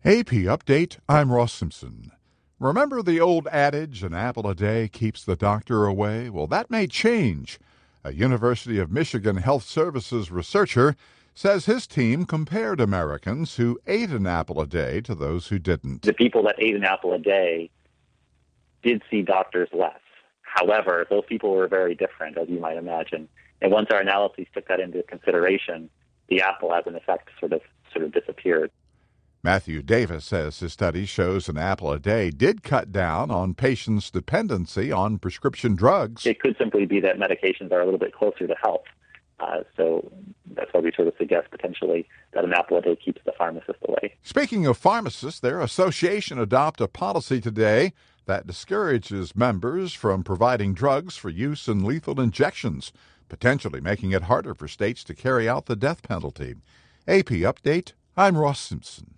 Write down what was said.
AP Update, I'm Ross Simpson. Remember the old adage, an apple a day keeps the doctor away? Well, that may change. A University of Michigan Health Services researcher says his team compared Americans who ate an apple a day to those who didn't. The people that ate an apple a day did see doctors less. However, those people were very different, as you might imagine. And once our analyses took that into consideration, the apple, as an effect, sort of disappeared. Matthew Davis says his study shows an apple a day did cut down on patients' dependency on prescription drugs. It could simply be that medications are a little bit closer to health. So that's why we sort of suggest potentially that an apple a day keeps the pharmacist away. Speaking of pharmacists, their association adopted a policy today that discourages members from providing drugs for use in lethal injections, potentially making it harder for states to carry out the death penalty. AP Update, I'm Ross Simpson.